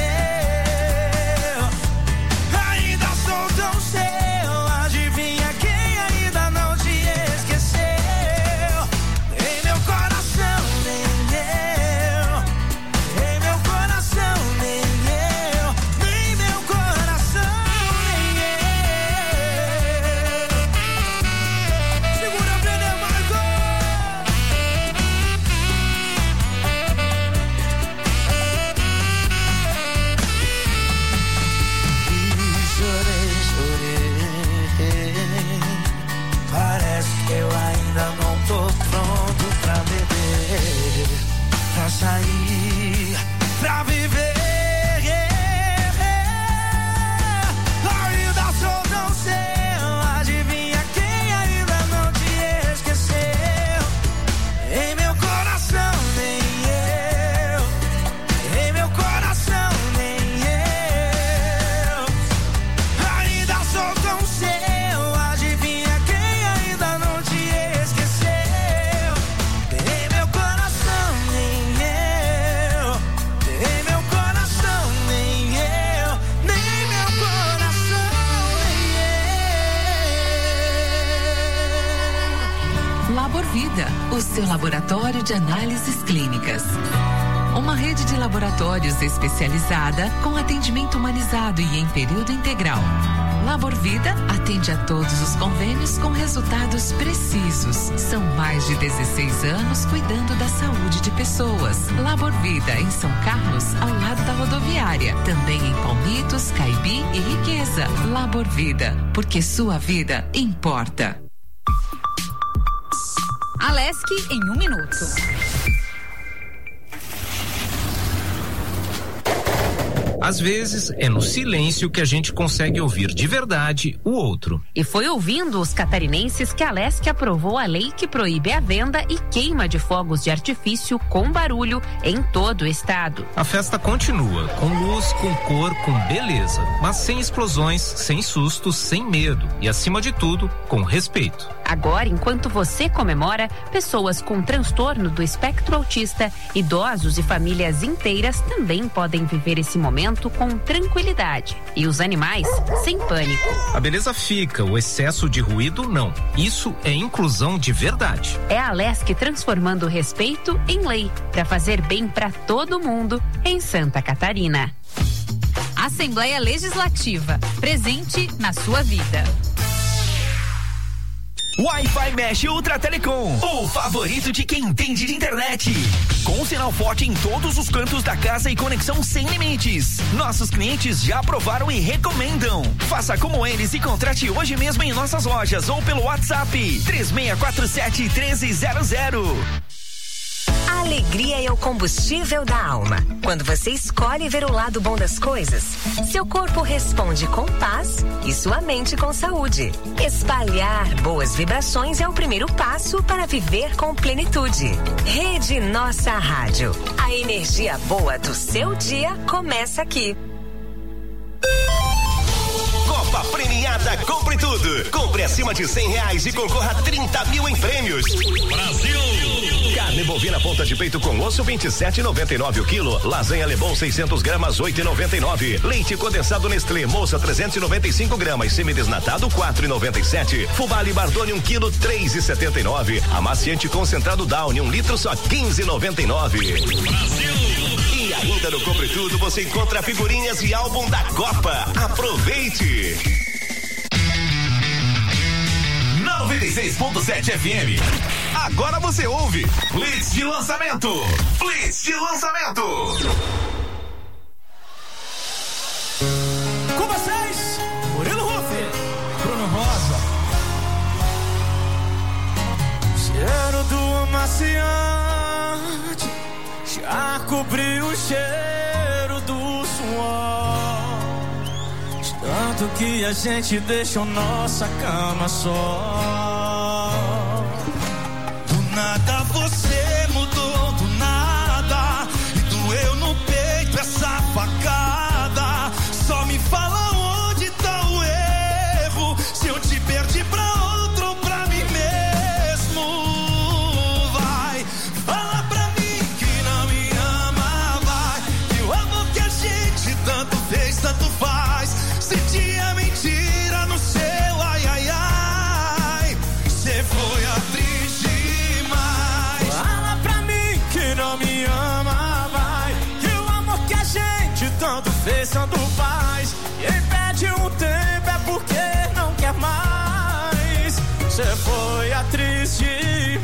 Vida, o seu laboratório de análises clínicas. Uma rede de laboratórios especializada com atendimento humanizado e em período integral. Labor Vida atende a todos os convênios com resultados precisos. São mais de dezesseis anos cuidando da saúde de pessoas. Labor Vida em São Carlos, ao lado da rodoviária. Também em Palmitos, Caibi e Riqueza. Labor Vida, porque sua vida importa. Alesc em um minuto. Às vezes, é no silêncio que a gente consegue ouvir de verdade o outro. E foi ouvindo os catarinenses que a Alesc aprovou a lei que proíbe a venda e queima de fogos de artifício com barulho em todo o estado. A festa continua, com luz, com cor, com beleza, mas sem explosões, sem sustos, sem medo e, acima de tudo, com respeito. Agora, enquanto você comemora, pessoas com transtorno do espectro autista, idosos e famílias inteiras também podem viver esse momento com tranquilidade. E os animais, sem pânico. A beleza fica, o excesso de ruído não. Isso é inclusão de verdade. É a Alesc transformando o respeito em lei, para fazer bem para todo mundo em Santa Catarina. Assembleia Legislativa, presente na sua vida. Wi-Fi Mesh Ultra Telecom, o favorito de quem entende de internet. Com sinal forte em todos os cantos da casa e conexão sem limites. Nossos clientes já aprovaram e recomendam. Faça como eles e contrate hoje mesmo em nossas lojas ou pelo WhatsApp três seis quatro sete, um três zero zero. A alegria é o combustível da alma. Quando você escolhe ver o lado bom das coisas, seu corpo responde com paz e sua mente com saúde. Espalhar boas vibrações é o primeiro passo para viver com plenitude. Rede Nossa Rádio. A energia boa do seu dia começa aqui. Copa Premiada Compre Tudo. Compre acima de cem reais e concorra a trinta mil em prêmios. Brasil! Carne bovina ponta de peito com osso vinte e sete e noventa e nove o quilo. Lasanha Lebon seiscentos gramas oito e noventa e nove. Leite condensado Nestlé moça trezentos e noventa e cinco gramas. Semidesnatado quatro e noventa e sete. Fubá Bardoni um quilo três e setenta e nove. Amaciante concentrado Downy um litro só quinze e noventa e nove. Brasil! E ainda no Compre Tudo você encontra figurinhas e álbum da Copa. Aproveite! noventa e seis ponto sete F M. Agora você ouve Blitz de lançamento. Blitz de lançamento. Com vocês, Murilo Rufi, Bruno Rosa. Cheiro do amaciante já cobriu o cheiro do suor. De tanto que a gente deixou nossa cama só. Do nada você mudou, do nada. E doeu no peito essa facada. Só me fala onde tá o erro. Se eu te perdi pra outro ou pra mim mesmo. Vai, fala pra mim que não me ama. Vai, que o amor que a gente tanto fez, tanto faz. Se tinha mentira no seu ai, ai, ai. Cê foi atriz demais. Fala pra mim que não me ama, vai. Que o amor que a gente tanto fez, tanto faz. Quem pede um tempo é porque não quer mais. Cê foi atriz demais.